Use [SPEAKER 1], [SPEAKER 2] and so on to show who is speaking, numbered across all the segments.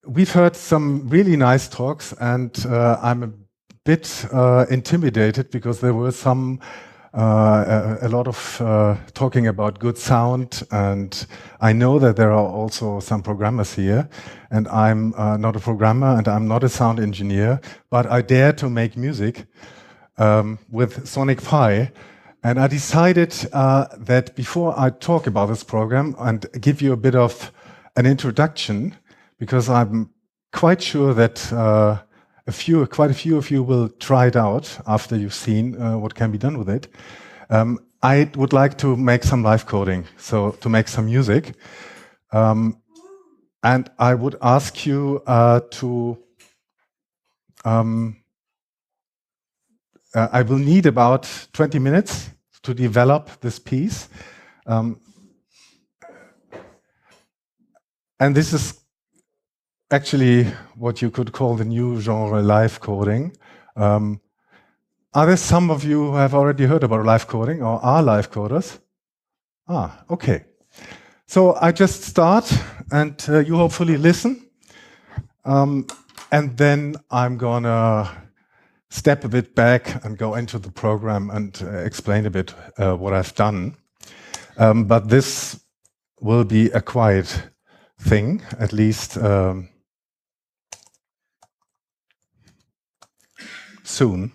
[SPEAKER 1] we've heard some really nice talks, and I'm a bit intimidated because there were a lot of talking about good sound, and I know that there are also some programmers here, and I'm not a programmer and I'm not a sound engineer, but I dare to make music with Sonic Pi. And I decided that before I talk about this program and give you a bit of an introduction, because I'm quite sure that quite a few of you will try it out after you've seen what can be done with it. I would like to make some live coding, so to make some music. And I would ask you I will need about 20 minutes to develop this piece. And this is actually what you could call the new genre live coding. Are there some of you who have already heard about live coding or are live coders? Okay. So I just start and you hopefully listen. And then I'm gonna step a bit back and go into the program and explain a bit what I've done. But this will be a quiet thing, at least soon.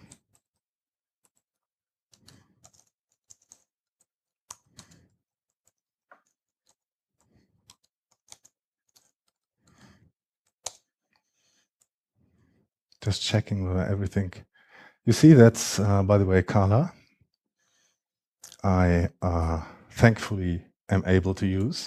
[SPEAKER 1] Just checking whether everything. You see, that's, by the way, Carla. I thankfully am able to use.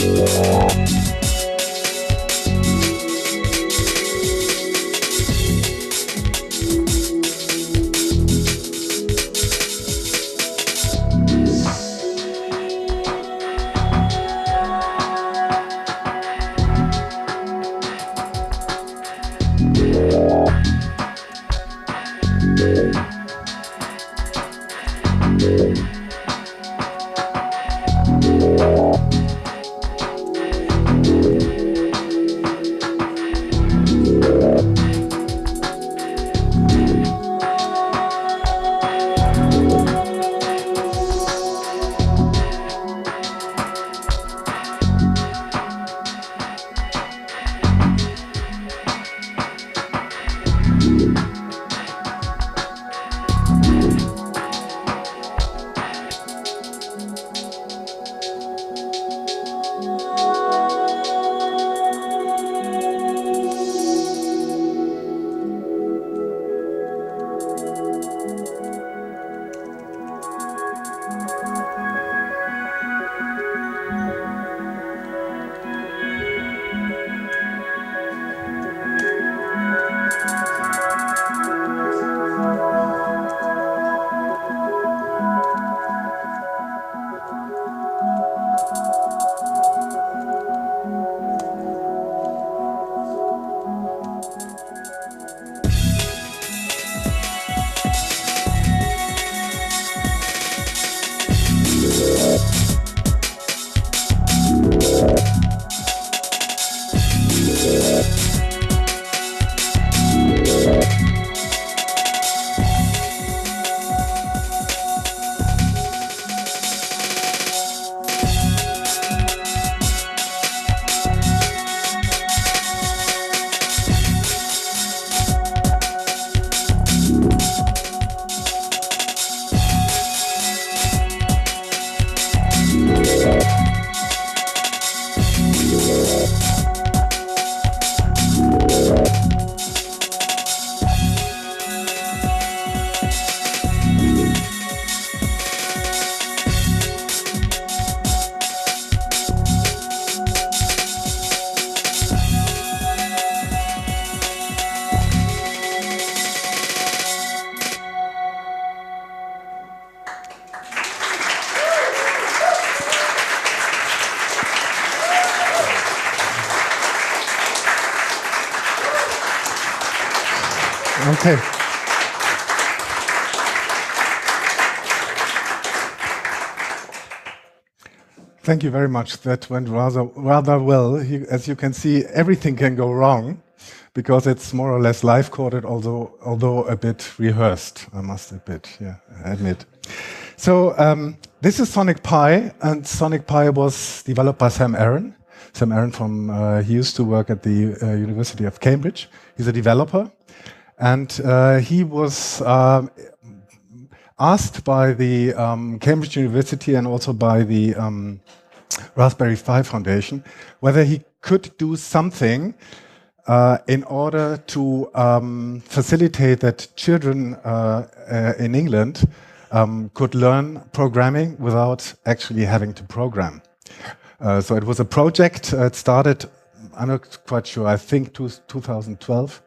[SPEAKER 1] Okay. Thank you very much. That went rather well. As you can see, everything can go wrong because it's more or less live coded, although a bit rehearsed, I must admit. So this is Sonic Pi, and Sonic Pi was developed by Sam Aaron. Sam Aaron he used to work at the University of Cambridge. He's a developer, and he was asked by the Cambridge University and also by the Raspberry Pi Foundation whether he could do something in order to facilitate that children in England could learn programming without actually having to program. So it was a project. It started, I'm not quite sure, I think 2012.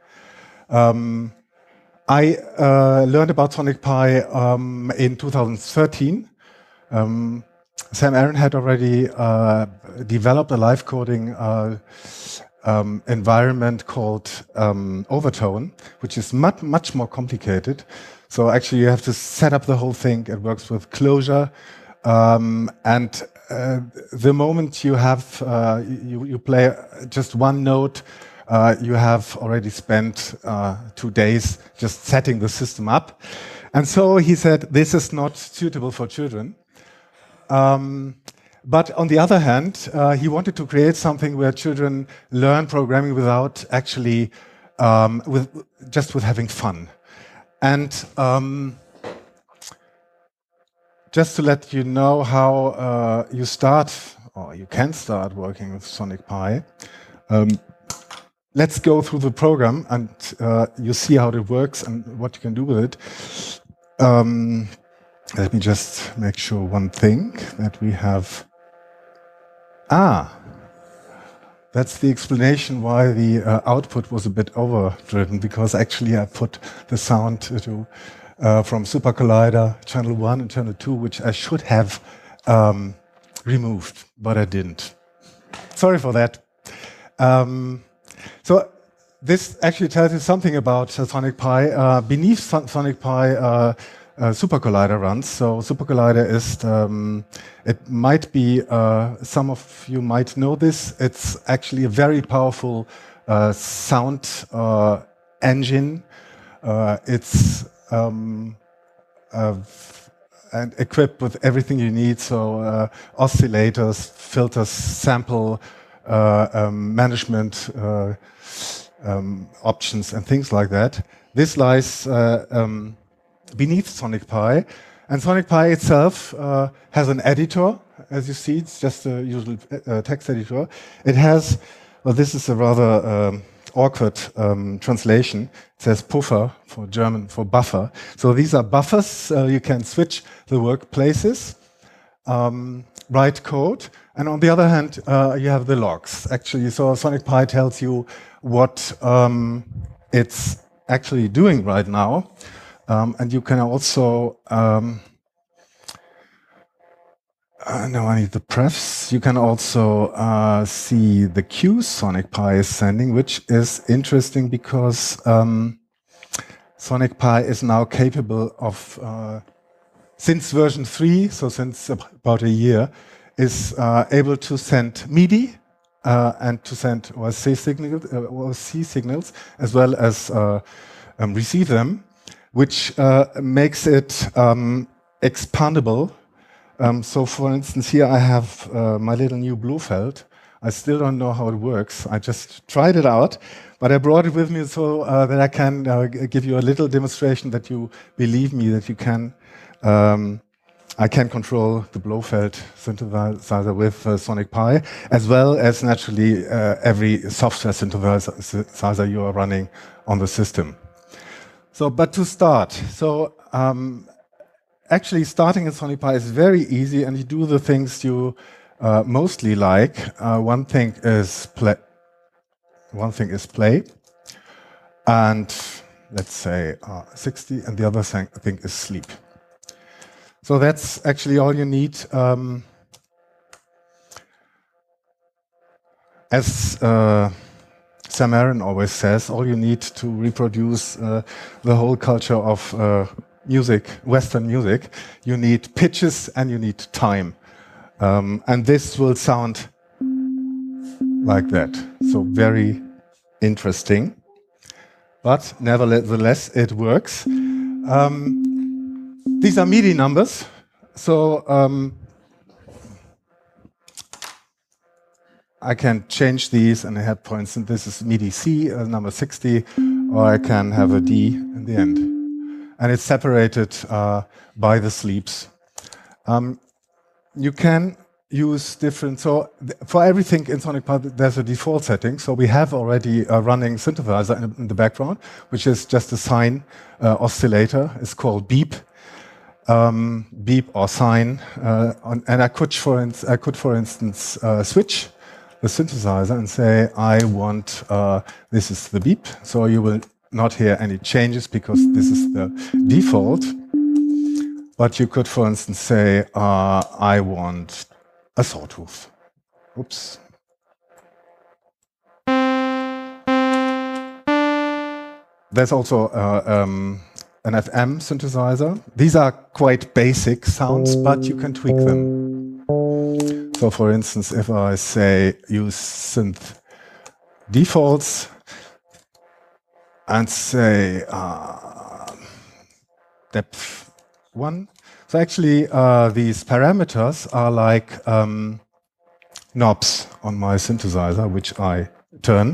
[SPEAKER 1] I learned about Sonic Pi in 2013. Sam Aaron had already developed a live coding environment called Overtone, which is much more complicated. So actually you have to set up the whole thing. It works with Clojure. And the moment you have, you play just one note, you have already spent 2 days just setting the system up. And so he said, this is not suitable for children. But on the other hand, he wanted to create something where children learn programming without actually, just with having fun. And just to let you know how you start, or you can start working with Sonic Pi, let's go through the program and you see how it works and what you can do with it. Let me just make sure one thing, that we have... That's the explanation why the output was a bit overdriven, because actually I put the sound to, from Super Collider channel 1 and channel 2, which I should have removed, but I didn't. Sorry for that. So this actually tells you something about Sonic Pi. Beneath Sonic Pi, Super Collider runs. So Super Collider is, it might be, some of you might know this, it's actually a very powerful sound engine. It's and equipped with everything you need, so oscillators, filters, sample management options and things like that. This lies beneath Sonic Pi, and Sonic Pi itself has an editor. As you see, it's just a usual text editor. It has, well, this is a rather awkward translation. It says Puffer for German for buffer. So these are buffers. You can switch the workplaces, write code, and on the other hand, you have the logs. Actually, so Sonic Pi tells you what it's actually doing right now, and you can also. Now I need the prefs. You can also see the cues Sonic Pi is sending, which is interesting because Sonic Pi is now capable of, since version 3, so since about a year, is able to send MIDI and to send OSC signals, as well as receive them, which makes it expandable. So for instance, here I have my little new Blofeld. I still don't know how it works. I just tried it out, but I brought it with me so that I can give you a little demonstration that you believe me that you can. I can control the Blofeld synthesizer with Sonic Pi, as well as naturally every software synthesizer you are running on the system. So, but to start, so. Actually, starting in Sonic Pi is very easy, and you do the things you mostly like. One thing is play, and let's say 60, and the other thing is sleep. So that's actually all you need. As Sam Aaron always says, all you need to reproduce the whole culture of music, Western music, you need pitches and you need time. And this will sound like that. So very interesting. But nevertheless, it works. These are MIDI numbers. So I can change these, and I have, for instance, this is MIDI C, number 60, or I can have a D in the end. And it's separated by the sleeps. You can use different, so for everything in Sonic Pi, there's a default setting. So we have already a running synthesizer in the background, which is just a sine oscillator. It's called beep. Beep or sine. And I could, for instance, switch the synthesizer and say, I want, this is the beep. So you will not hear any changes because this is the default. But you could, for instance, say, I want a sawtooth. Oops. There's also an FM synthesizer. These are quite basic sounds, but you can tweak them. So for instance, if I say use synth defaults, and say depth 1. So actually, these parameters are like knobs on my synthesizer, which I turn.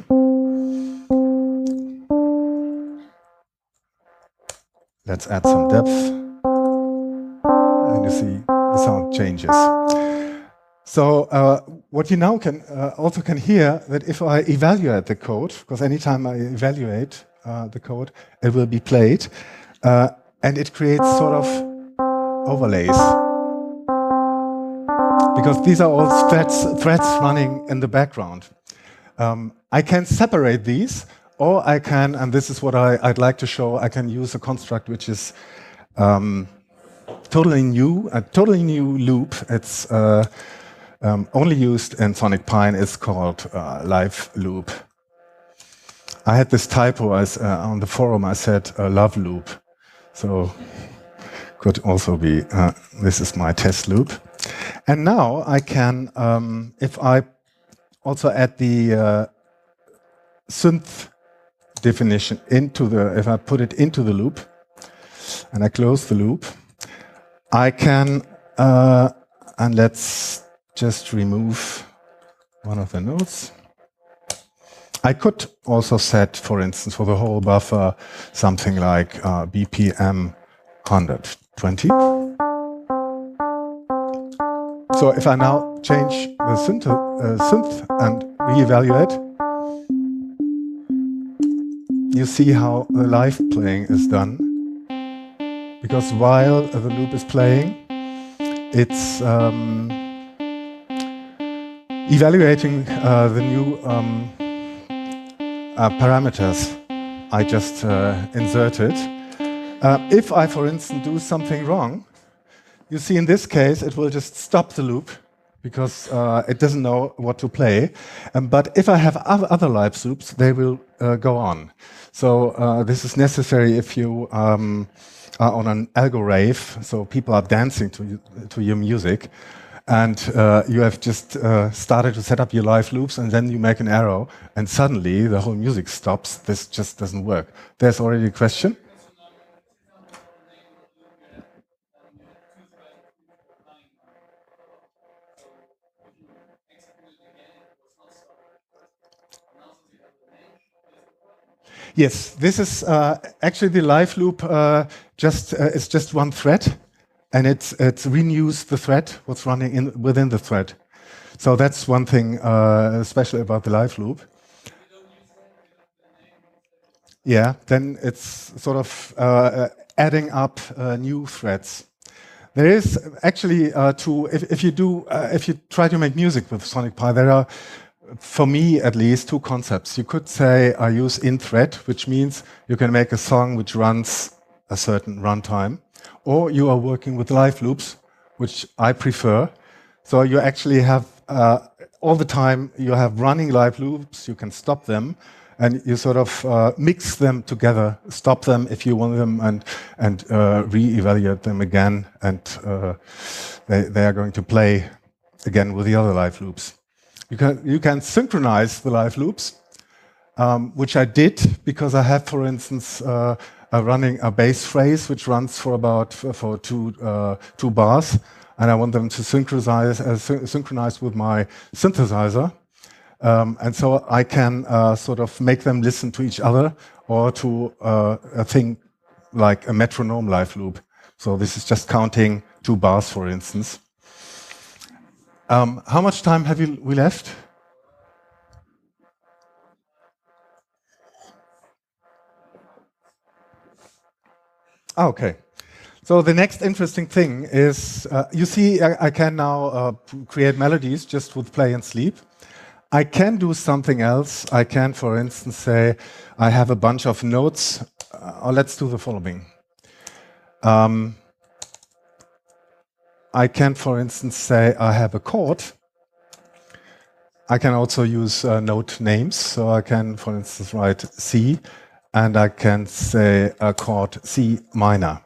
[SPEAKER 1] Let's add some depth. And you see the sound changes. So what you now can also can hear that if I evaluate the code, because anytime I evaluate the code, it will be played, and it creates sort of overlays. Because these are all threads running in the background. I can separate these, or I can, and this is what I'd like to show, I can use a construct which is totally new, a totally new loop. It's only used in Sonic Pi, and it's called live loop. I had this typo on the forum, I said love loop. So could also be, this is my test loop. And now I can, if I also add the synth definition into if I put it into the loop, and I close the loop, I can, and let's just remove one of the nodes. I could also set, for instance, for the whole buffer, something like BPM 120. So if I now change the synth and reevaluate, you see how the live playing is done. Because while the loop is playing, it's evaluating the new parameters I just inserted. If I, for instance, do something wrong, you see in this case it will just stop the loop because it doesn't know what to play. But if I have other live loops, they will go on. So this is necessary if you are on an algo rave, so people are dancing to your music, and you have just started to set up your live loops, and then you make an arrow, and suddenly the whole music stops. This just doesn't work. There's already a question? Yes, this is actually the live loop. It's just one thread, and it renews the thread, what's running within the thread. So that's one thing special about the live loop. Yeah, then it's sort of adding up new threads. There is actually if you try to make music with Sonic Pi, there are, for me at least, two concepts. You could say I use in-thread, which means you can make a song which runs a certain runtime, or you are working with live loops, which I prefer. So you actually have all the time you have running live loops. You can stop them, and you sort of mix them together, stop them if you want them, and re-evaluate them again, and they are going to play again with the other live loops. You can synchronize the live loops, which I did because I have, for instance, running a bass phrase which runs for about two bars, and I want them to synchronize with my synthesizer. And so I can sort of make them listen to each other, or to a thing like a metronome live loop. So this is just counting 2 bars, for instance. How much time have we left? Okay. So the next interesting thing is, you see, I can now create melodies just with play and sleep. I can do something else. I can, for instance, say I have a bunch of notes. Or let's do the following. I can, for instance, say I have a chord. I can also use note names. So I can, for instance, write C, and I can say a chord C minor.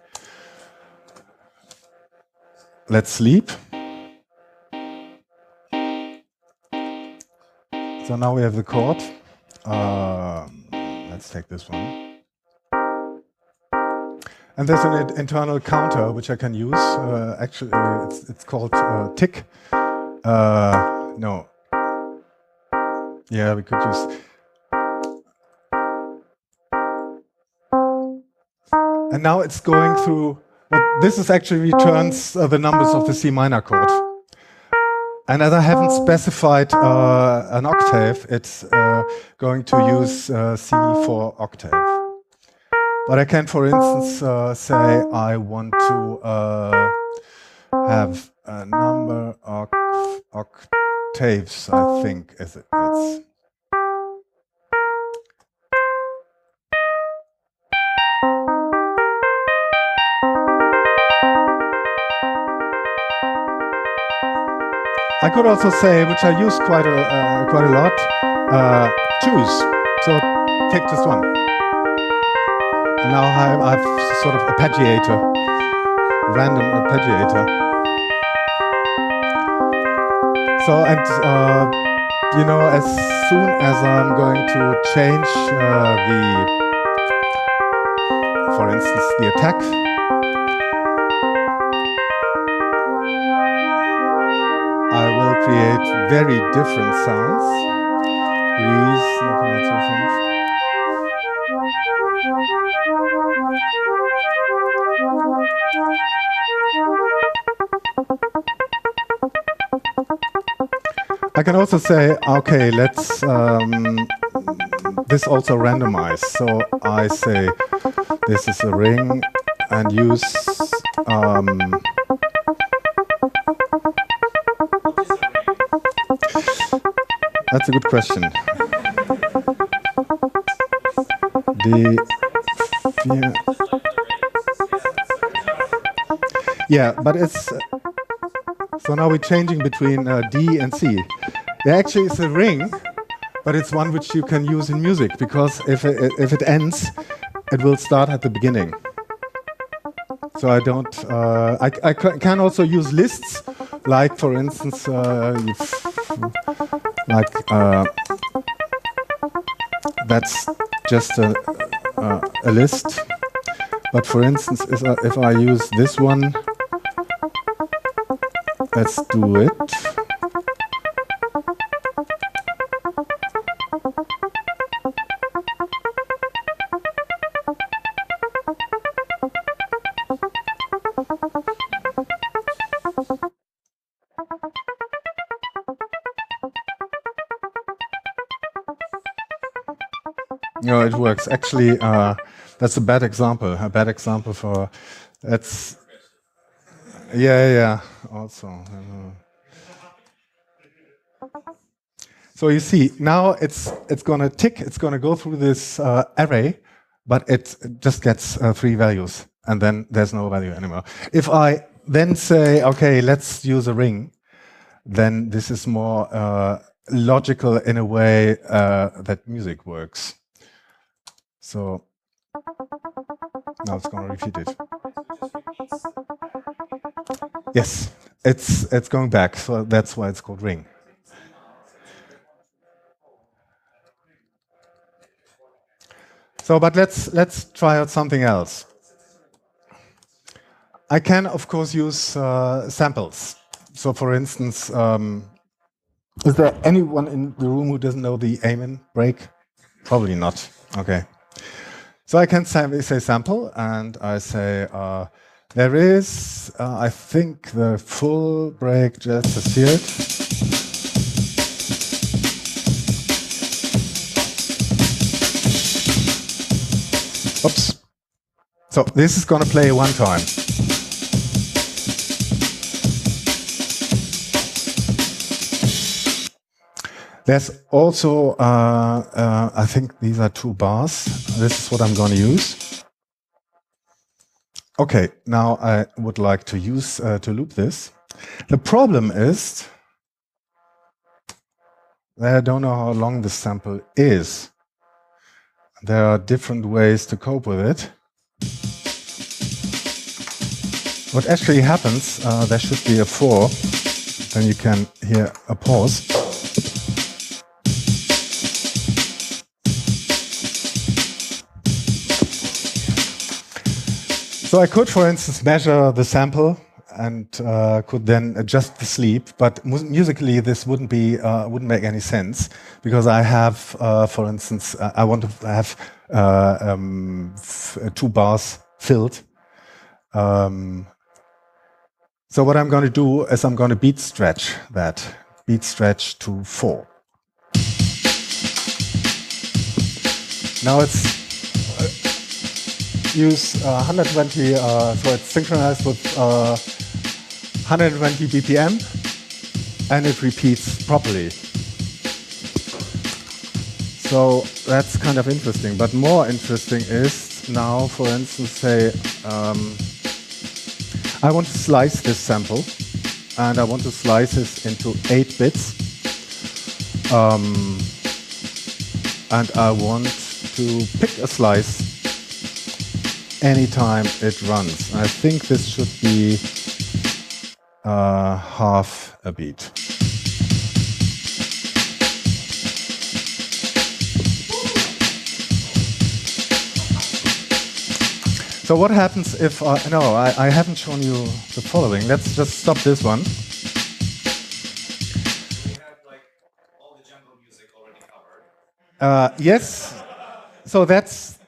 [SPEAKER 1] Let's sleep. So now we have the chord. Let's take this one. And there's an internal counter which I can use. Actually, it's called tick. No. Yeah, we could use. And now it's going through. This is actually returns the numbers of the C minor chord. And as I haven't specified an octave, it's going to use C for octave. But I can, for instance, say I want to have a number of octaves, I think. It's I could also say, which I use quite a lot, choose. So take this one. And now I've sort of arpeggiator, random arpeggiator. So, and you know, as soon as I'm going to change for instance, the attack, I will create very different sounds. I can also say, okay, let's this also randomize. So I say this is a ring and use that's a good question. Yeah, but it's so now we're changing between D and C. There actually is a ring, but it's one which you can use in music because if it ends, it will start at the beginning. So I don't. I can also use lists, like for instance, that's just a list. But for instance, if I use this one, let's do it. No, it works. Actually, that's a bad example. A bad example for that's. Yeah. Also. So you see, now it's gonna tick. It's gonna go through this array, but it just gets 3 values, and then there's no value anymore. If I then say, okay, let's use a ring, then this is more logical in a way that music works. So now it's going to repeat it. Yes, it's going back, so that's why it's called ring. So, but let's try out something else. I can, of course, use samples. So, for instance, is there anyone in the room who doesn't know the Amen break? Probably not. Okay. So I can say sample, and I say there is, I think the full break just is here. Oops. So this is going to play one time. There's also, I think these are 2 bars. This is what I'm going to use. Okay, now I would like to use to loop this. The problem is that I don't know how long this sample is. There are different ways to cope with it. What actually happens, there should be a 4, then you can hear a pause. So I could, for instance, measure the sample and could then adjust the sleep, but musically this wouldn't make any sense because I have, for instance, I want to have 2 bars filled. So what I'm going to do is I'm going to beat stretch to 4. Now it's use 120, so it's synchronized with 120 BPM, and it repeats properly. So that's kind of interesting. But more interesting is now, for instance, say I want to slice this sample, and I want to slice this into 8 bits. And I want to pick a slice anytime it runs. I think this should be half a beat. So what happens if, no, I haven't shown you the following. Let's just stop this one.
[SPEAKER 2] We have like all the jungle music already covered.
[SPEAKER 1] Yes, so that's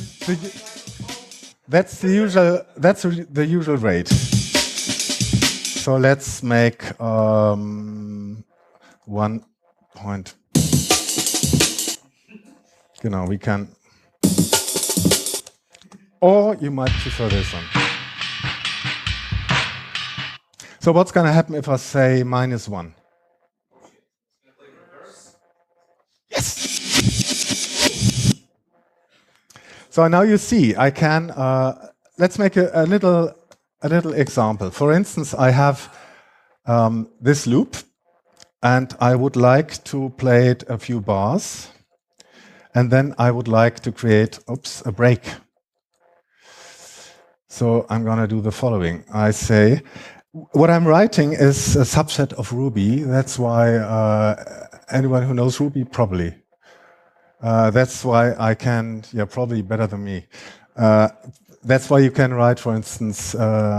[SPEAKER 1] the usual rate. So let's make 1 point. You know, we can. Or you might prefer this one. So what's going to happen if I say -1? Yes! So now you see, I can, let's make a little example. For instance, I have this loop, and I would like to play it a few bars, and then I would like to create, a break. So I'm going to do the following. I say, what I'm writing is a subset of Ruby. That's why anyone who knows Ruby, probably. That's why I can, probably better than me. That's why you can write, for instance,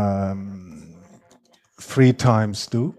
[SPEAKER 1] 3 times do.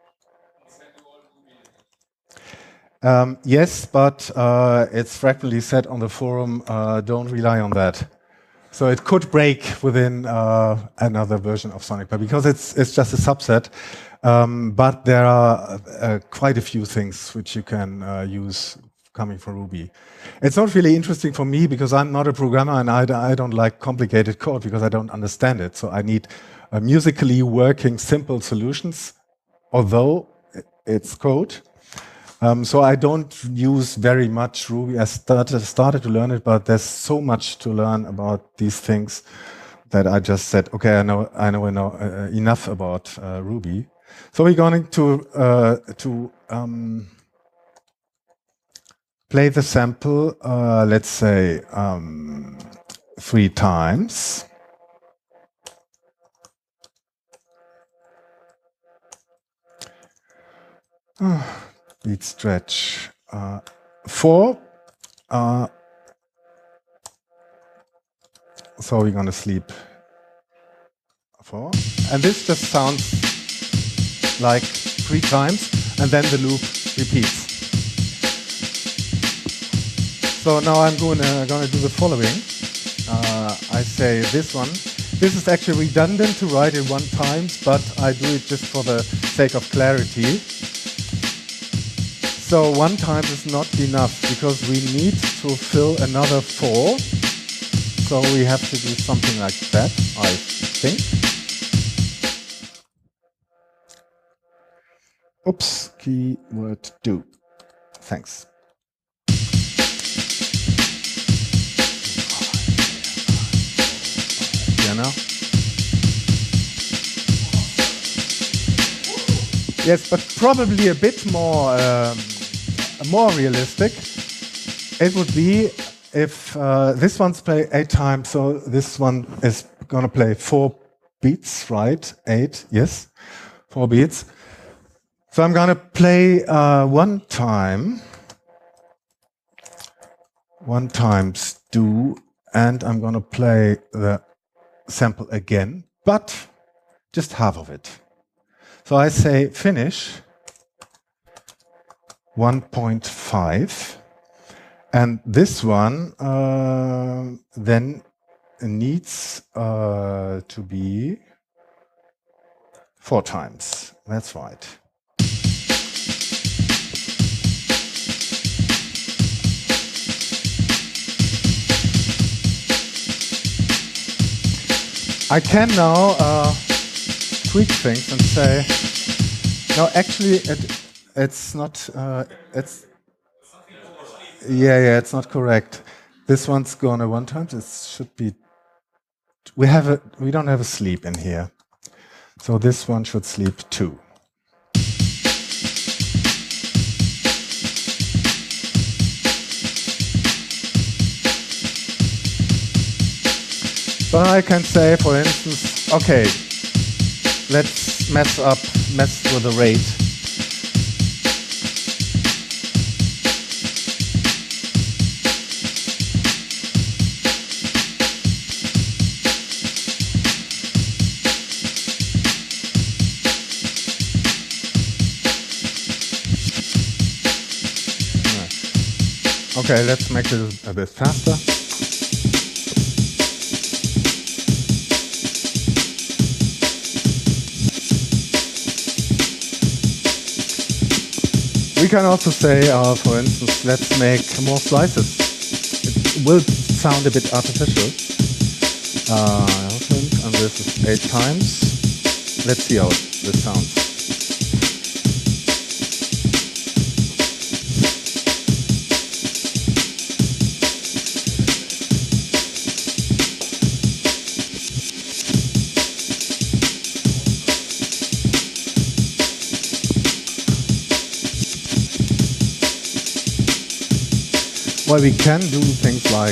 [SPEAKER 1] Yes, but it's frequently said on the forum, don't rely on that. So it could break within another version of Sonic, but because it's just a subset. But there are quite a few things which you can use coming from Ruby. It's not really interesting for me because I'm not a programmer and I don't like complicated code because I don't understand it. So I need musically working simple solutions, although it's code. So I don't use very much Ruby. I started to learn it, but there's so much to learn about these things that I just said, okay, I know enough about Ruby. So we're going to play the sample, let's say 3 times. Beat stretch 4. So we're going to sleep 4. And this just sounds like 3 times, and then the loop repeats. So now I'm going to do the following. I say this one. This is actually redundant to write it 1 time, but I do it just for the sake of clarity. So 1 time is not enough because we need to fill another 4. So we have to do something like that, I think. Oops, keyword do. Thanks. Now. Yes, but probably a bit more realistic. It would be if this one's play 8 times, so this one is going to play 4 beats, right? 8, yes, 4 beats. So I'm going to play 1 time, 1 times do, and I'm going to play the sample again, but just half of it. So I say finish 1.5, and this one then needs to be 4 times. That's right. I can now tweak things and say, no, actually, it's not. It's not correct. This one's gonna 1 time. This should be. We don't have a sleep in here, so this one should sleep 2. But I can say, for instance, okay, let's mess with the rate. Okay, let's make it a bit faster. We can also say, for instance, let's make more slices. It will sound a bit artificial. And this is 8 times. Let's see how this sounds. Well, we can do things like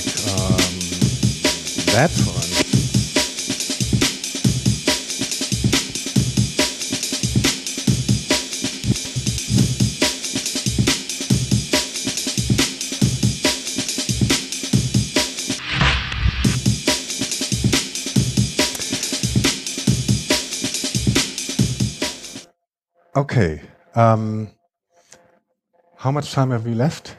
[SPEAKER 1] that, for instance. Okay. How much time have we left?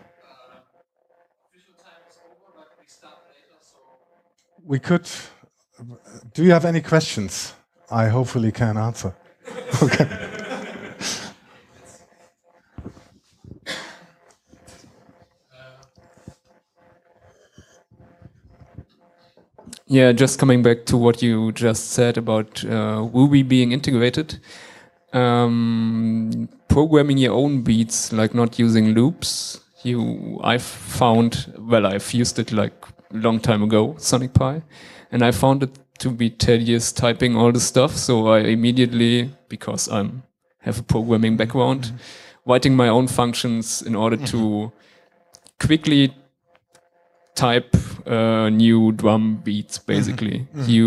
[SPEAKER 1] We could. Do you have any questions? I hopefully can answer. Okay.
[SPEAKER 3] Yeah, just coming back to what you just said about Woobi being integrated. Programming your own beats, like not using loops. I've used it like a long time ago, Sonic Pi, and I found it to be tedious typing all the stuff. So I immediately, because I have a programming background, writing my own functions in order to quickly type new drum beats, basically.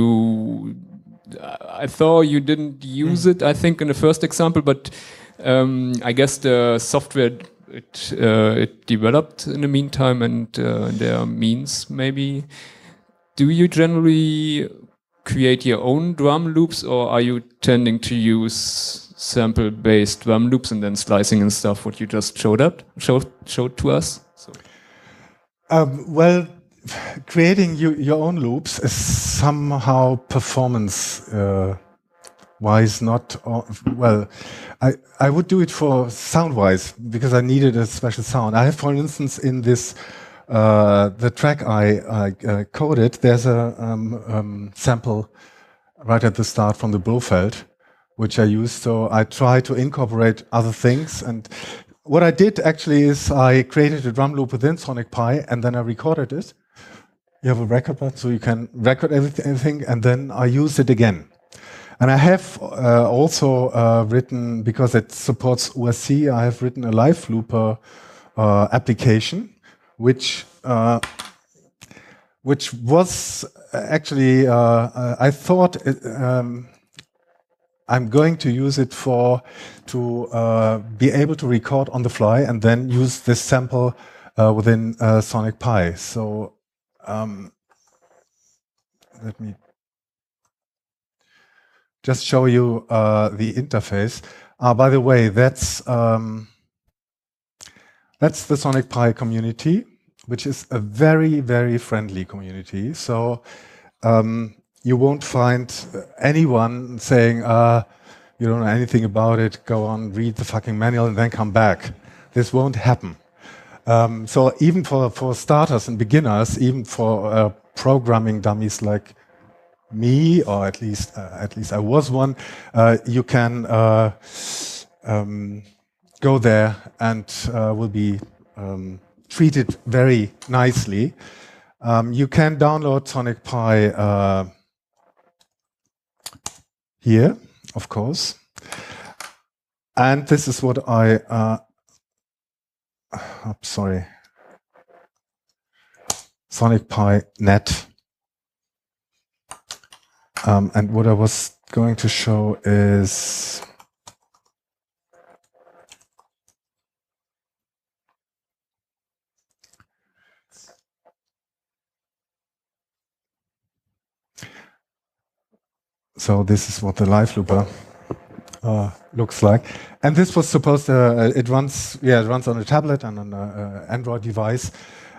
[SPEAKER 3] I thought you didn't use it, I think, in the first example, but I guess the software it developed in the meantime, and there are means maybe. Do you generally create your own drum loops, or are you tending to use sample-based drum loops and then slicing and stuff? What you just showed to us. So.
[SPEAKER 1] Well, creating your own loops is somehow performance wise not well. I would do it for sound wise because I needed a special sound. I have, for instance, in this the track I coded, there's a sample right at the start from the Blofeld, which I used. So I try to incorporate other things. And what I did actually is I created a drum loop within Sonic Pi, and then I recorded it. You have a record button, so you can record everything, and then I use it again. And I have also written, because it supports OSC, I have written a live looper application, which was actually, I thought I'm going to use it to be able to record on the fly and then use this sample within Sonic Pi. So let me just show you the interface. By the way, that's the Sonic Pi community, which is a very, very friendly community. So you won't find anyone saying, you don't know anything about it, go on, read the fucking manual and then come back. This won't happen. So even for starters and beginners, even for programming dummies like me, or at least I was one, you can go there and will be treated very nicely. You can download Sonic Pi here, of course. And this is what sorry, Sonic Pi net. And what I was going to show is so this is what the live looper looks like. And this was supposed to, it runs on a tablet and on an Android device.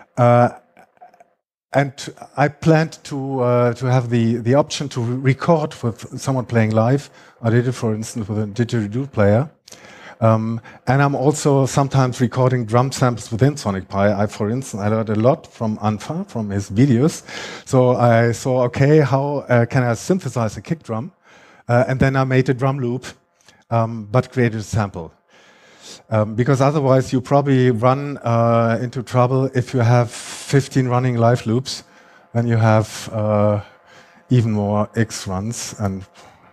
[SPEAKER 1] And I planned to have the option to record with someone playing live. I did it, for instance, with a didgeridoo player. And I'm also sometimes recording drum samples within Sonic Pi. For instance, I learned a lot from Anfa, from his videos. So I saw, okay, how can I synthesize a kick drum? And then I made a drum loop, but created a sample. Because otherwise you probably run into trouble if you have 15 running live loops, then you have even more X runs. And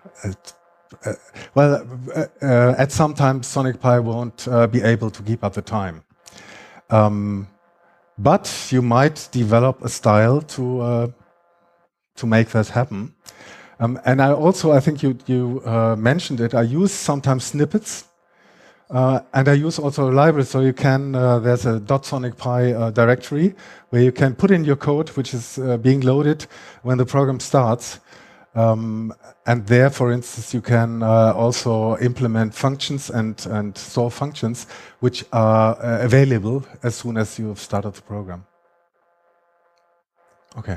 [SPEAKER 1] at some time Sonic Pi won't be able to keep up the time. But you might develop a style to make that happen. And I think you mentioned it, I use sometimes snippets. And I use also a library, so you can, there's a .sonicpi directory where you can put in your code, which is being loaded when the program starts. And there, for instance, you can also implement functions and store functions which are available as soon as you have started the program. Okay.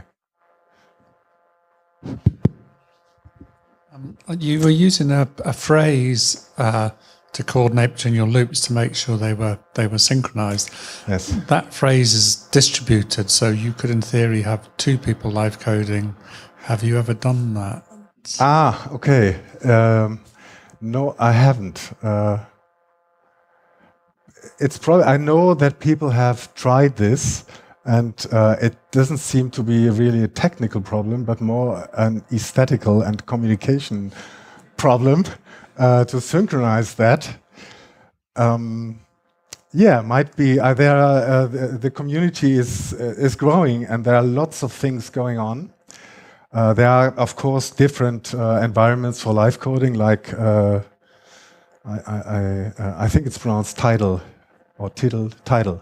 [SPEAKER 4] You were using a phrase to coordinate between your loops to make sure they were synchronized.
[SPEAKER 1] Yes.
[SPEAKER 4] That phrase is distributed, so you could, in theory, have two people live coding. Have you ever done that?
[SPEAKER 1] Ah, okay. No, I haven't. It's probably, I know that people have tried this, and it doesn't seem to be really a technical problem, but more an aesthetical and communication problem. To synchronize that, might be. The community is growing, and there are lots of things going on. There are, of course, different environments for live coding, like I think it's pronounced Tidal or Tidal,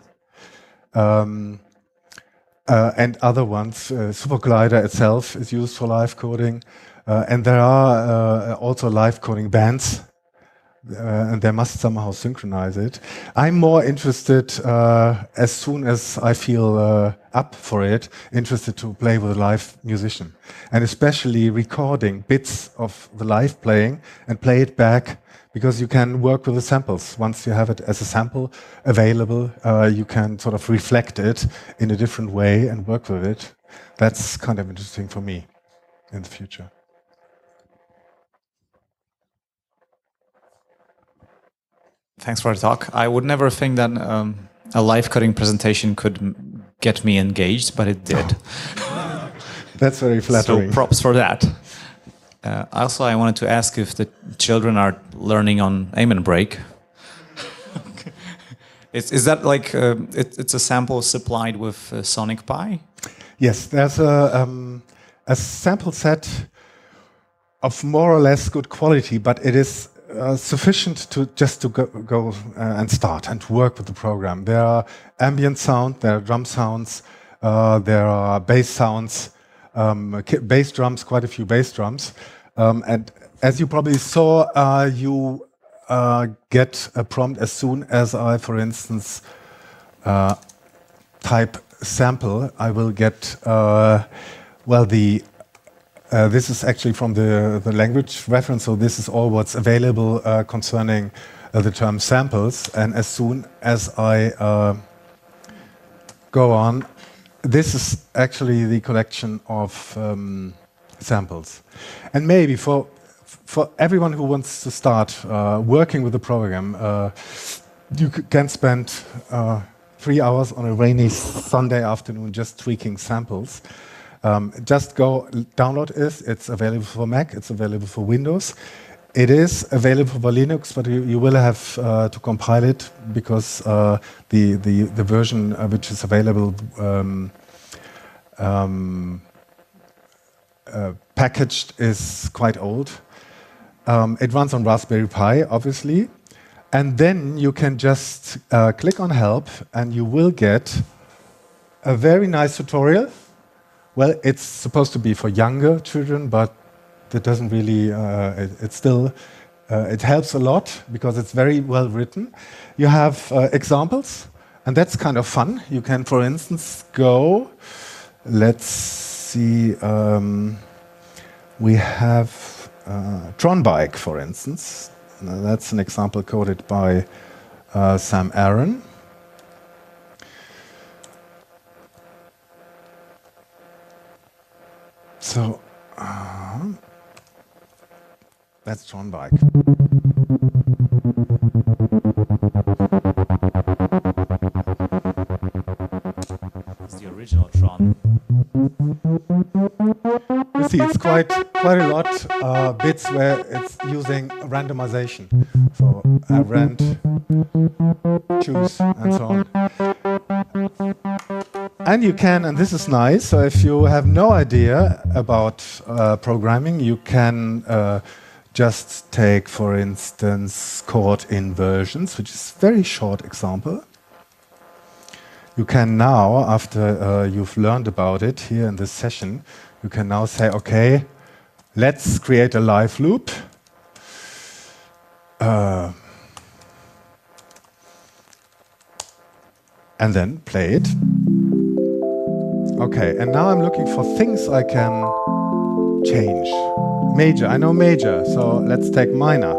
[SPEAKER 1] and other ones. SuperCollider itself is used for live coding. And there are also live coding bands, and they must somehow synchronize it. I'm more interested, as soon as I feel up for it, interested to play with a live musician, and especially recording bits of the live playing and play it back, because you can work with the samples. Once you have it as a sample available, you can sort of reflect it in a different way and work with it. That's kind of interesting for me in the future.
[SPEAKER 2] Thanks for the talk. I would never think that a live coding presentation could get me engaged, but it did.
[SPEAKER 1] That's very flattering.
[SPEAKER 2] So props for that. Also, I wanted to ask if the children are learning on Amen Break. Is that like it's a sample supplied with Sonic Pi?
[SPEAKER 1] Yes, there's a sample set of more or less good quality, but it is sufficient to just to go and start and work with the program. There are ambient sound, there are drum sounds, there are bass sounds, bass drums, quite a few bass drums. And as you probably saw, you get a prompt as soon as I, for instance, type sample, I will get, this is actually from the language reference, so this is all what's available concerning the term samples. And as soon as I go on, this is actually the collection of samples. And maybe for everyone who wants to start working with the program, you can spend 3 hours on a rainy Sunday afternoon just tweaking samples. Just go download it. It's available for Mac. It's available for Windows. It is available for Linux, but you will have to compile it, because the version which is available packaged is quite old. It runs on Raspberry Pi, obviously. And then you can just click on help and you will get a very nice tutorial. Well, it's supposed to be for younger children, but that doesn't really, it still, it helps a lot because it's very well written. You have examples, and that's kind of fun. You can, for instance, go, let's see, we have Tron Bike, for instance. Now, that's an example coded by Sam Aaron. So, that's Tron Bike.
[SPEAKER 2] It's the original Tron.
[SPEAKER 1] You see, it's quite a lot bits where it's using randomization. So rand, choose, and so on. And you can, and this is nice, so if you have no idea about programming, you can just take, for instance, chord inversions, which is a very short example. You can now, after you've learned about it here in this session, you can now say, okay, let's create a live loop. And then play it. Okay, and now I'm looking for things I can change. Major, I know major, so let's take minor.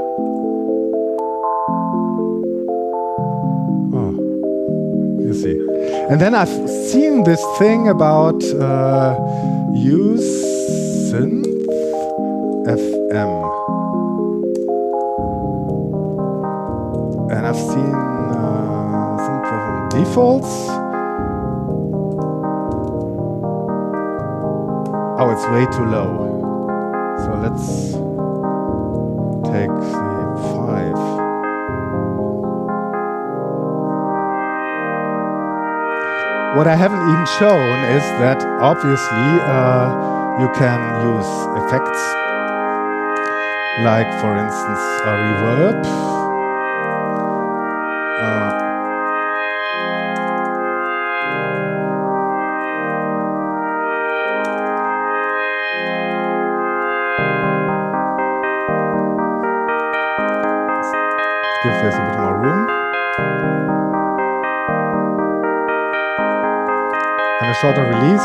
[SPEAKER 1] Oh, you see. And then I've seen this thing about use synth FM. And I've seen some from defaults. Oh, it's way too low. So let's take the 5. What I haven't even shown is that obviously you can use effects, like for instance a reverb. Give this a bit more room. And a shorter release.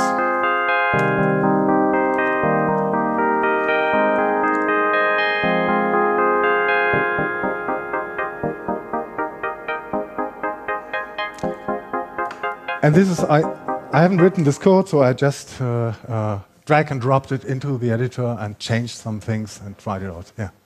[SPEAKER 1] And this is, I haven't written this code, so I just drag and dropped it into the editor and changed some things and tried it out. Yeah.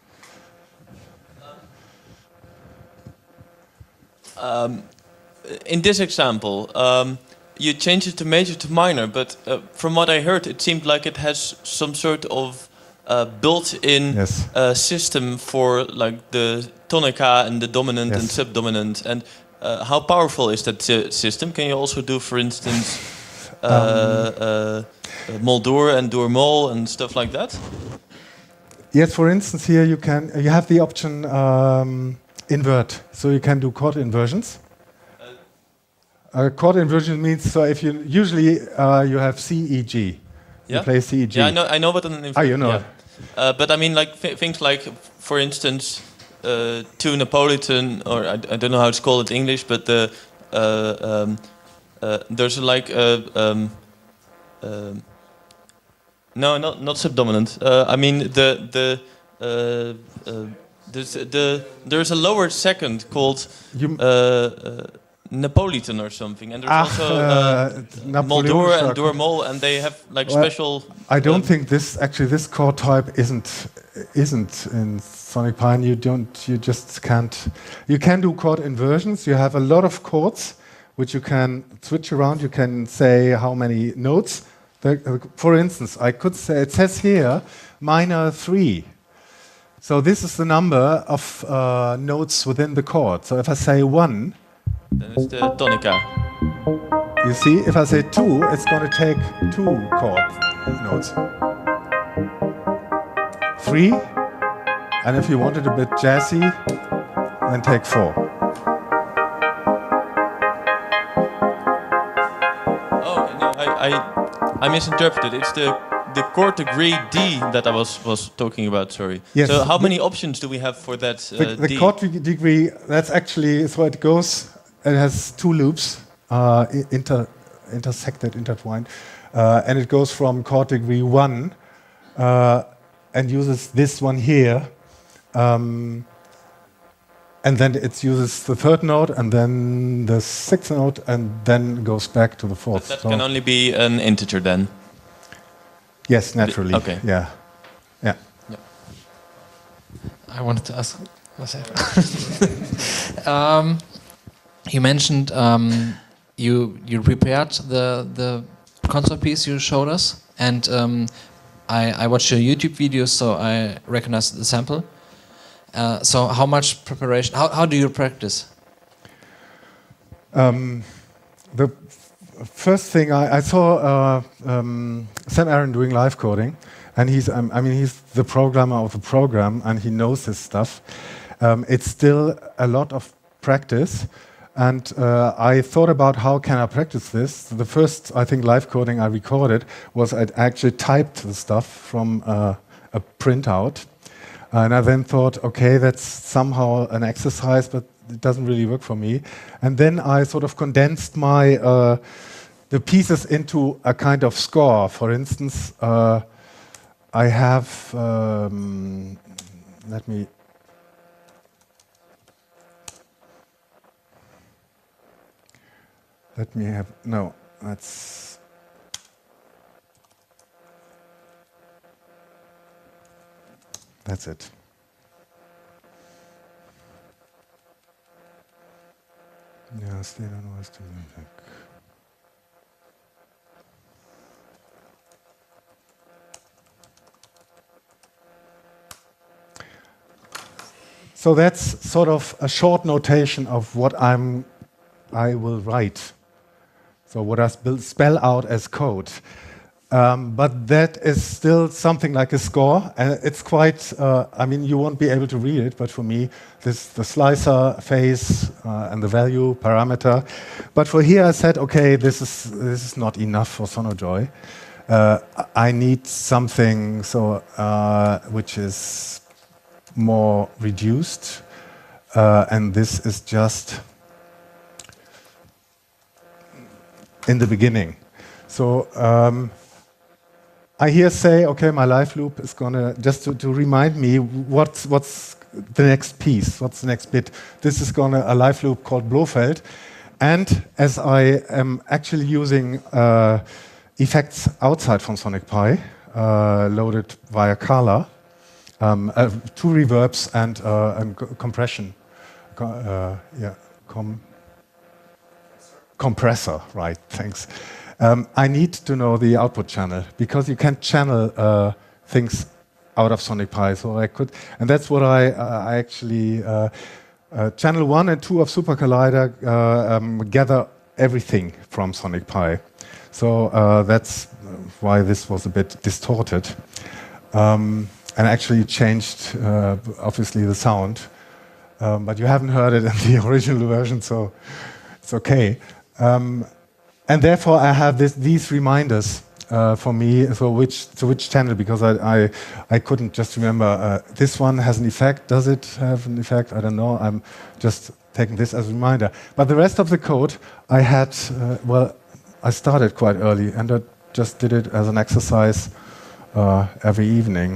[SPEAKER 5] In this example, you changed it to major to minor, but from what I heard, it seemed like it has some sort of built-in
[SPEAKER 1] Yes.
[SPEAKER 5] system for like the tonica and the dominant and
[SPEAKER 1] Yes.
[SPEAKER 5] subdominant. And how powerful is that system? Can you also do, for instance, Moll-Dur and Dur-Moll and stuff like that?
[SPEAKER 1] Yes, for instance, here you have the option invert, so you can do chord inversions. Chord inversion means, so if you usually you have C, E, G.
[SPEAKER 5] Yeah?
[SPEAKER 1] You play C, E, G.
[SPEAKER 5] Yeah, I know what an invert.
[SPEAKER 1] You know.
[SPEAKER 5] Yeah. But I mean, like things like, for instance, two Napolitan, or I don't know how it's called in English, but there's like no, not subdominant. I mean there's a lower second called Napolitan or something, and there's also Moll-Dur and Dur-Moll, and they have like special.
[SPEAKER 1] I don't think this chord type isn't in Sonic Pi. And you just can't. You can do chord inversions. You have a lot of chords which you can switch around. You can say how many notes. For instance, I could say, it says here minor 3. So this is the number of notes within the chord. So if I say 1,
[SPEAKER 5] then it's the tonica.
[SPEAKER 1] You see, if I say 2, it's going to take 2 chord notes. 3. And if you want it a bit jazzy, then take 4.
[SPEAKER 5] Oh, no, I misinterpreted. It's the chord degree D that I was talking about. Sorry.
[SPEAKER 1] Yes.
[SPEAKER 5] So how many options do we have for that
[SPEAKER 1] The
[SPEAKER 5] D?
[SPEAKER 1] chord degree, that's actually, so it goes, it has 2 loops, intersected, intertwined, and it goes from chord degree 1 and uses this one here, and then it uses the 3rd note and then the 6th note and then goes back to the 4th.
[SPEAKER 5] But that can only be an integer then.
[SPEAKER 1] Yes, naturally.
[SPEAKER 5] Okay.
[SPEAKER 1] Yeah. Yeah.
[SPEAKER 6] I wanted to ask. You mentioned you prepared the concert piece you showed us, and I watched your YouTube videos, so I recognized the sample. So how much preparation? How do you practice?
[SPEAKER 1] The first thing I saw Sam Aaron doing live coding, and he's the programmer of the program, and he knows his stuff. It's still a lot of practice, and I thought about how can I practice this. The first, I think, live coding I recorded was I actually typed the stuff from a printout. And I then thought, okay, that's somehow an exercise, but it doesn't really work for me. And then I sort of condensed my the pieces into a kind of score. For instance, I have that's it. Ja, still don't know to music. So that's sort of a short notation of what I will write. So what I spell out as code. But that is still something like a score, and it's quite. You won't be able to read it, but for me, this the slicer phase and the value parameter. But for here, I said, okay, this is not enough for Sonojoy. I need something which is more reduced, and this is just in the beginning. So. I here say, okay, my live loop is gonna, just to remind me what's the next piece, what's the next bit. This is gonna a live loop called Blofeld. And as I am actually using effects outside from Sonic Pi, loaded via Kala, 2 reverbs and compression. Compressor, right, thanks. I need to know the output channel, because you can't channel things out of Sonic Pi. So I could, and that's what I actually, channel 1 and 2 of Super Collider gather everything from Sonic Pi. So that's why this was a bit distorted. And actually changed, obviously, the sound. But you haven't heard it in the original version, so it's okay. And therefore, I have these reminders for me. So which channel? Because I couldn't just remember. This one has an effect. Does it have an effect? I don't know. I'm just taking this as a reminder. But the rest of the code, I had. I started quite early, and I just did it as an exercise every evening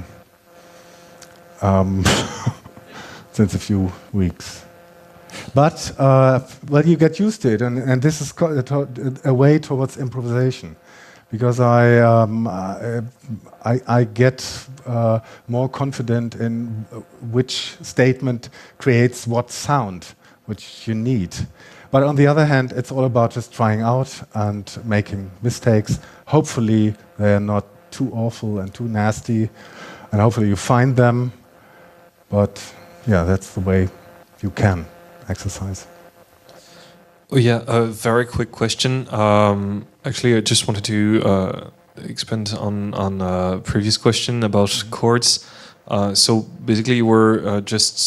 [SPEAKER 1] since a few weeks. But, you get used to it, and this is a way towards improvisation, because I get more confident in which statement creates what sound, which you need. But on the other hand, it's all about just trying out and making mistakes. Hopefully, they're not too awful and too nasty, and hopefully you find them. But, yeah, that's the way you can exercise.
[SPEAKER 7] Oh, yeah, a very quick question. Actually, I just wanted to expand on a previous question about chords. So basically, you were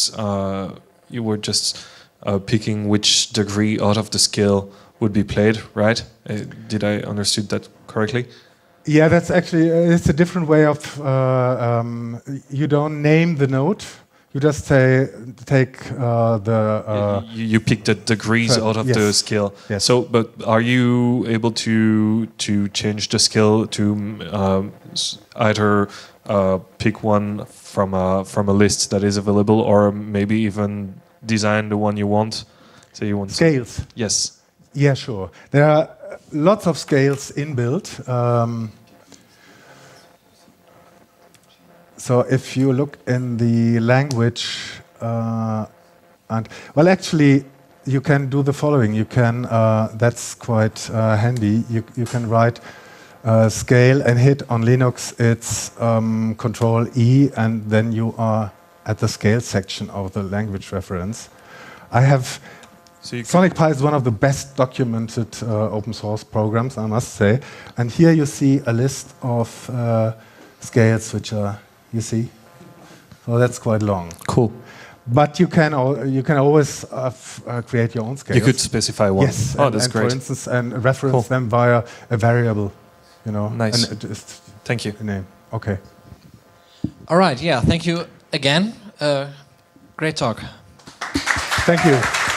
[SPEAKER 7] just picking which degree out of the scale would be played, right? Did I understood that correctly?
[SPEAKER 1] Yeah, that's actually it's a different way of. You don't name the note. You just take the.
[SPEAKER 7] You pick the degrees out of the scale.
[SPEAKER 1] Yes.
[SPEAKER 7] So, but are you able to change the scale to either pick one from a list that is available, or maybe even design the one you want? So you want
[SPEAKER 1] scales.
[SPEAKER 7] Yes.
[SPEAKER 1] Yeah, sure. There are lots of scales inbuilt. So if you look in the language, actually, you can do the following. You can, that's quite handy. You can write scale and hit on Linux. It's Control E, and then you are at the scale section of the language reference. I have. Sonic Pi is one of the best documented open source programs, I must say. And here you see a list of scales which are. You see, so that's quite long.
[SPEAKER 7] Cool.
[SPEAKER 1] But you can always create your own scales.
[SPEAKER 7] You could specify one.
[SPEAKER 1] Yes.
[SPEAKER 7] That's
[SPEAKER 1] and
[SPEAKER 7] great.
[SPEAKER 1] For instance, and reference them via a variable.
[SPEAKER 7] Nice.
[SPEAKER 1] And just
[SPEAKER 7] thank you.
[SPEAKER 1] A name. Okay.
[SPEAKER 6] All right. Yeah. Thank you again. Great talk.
[SPEAKER 1] Thank you.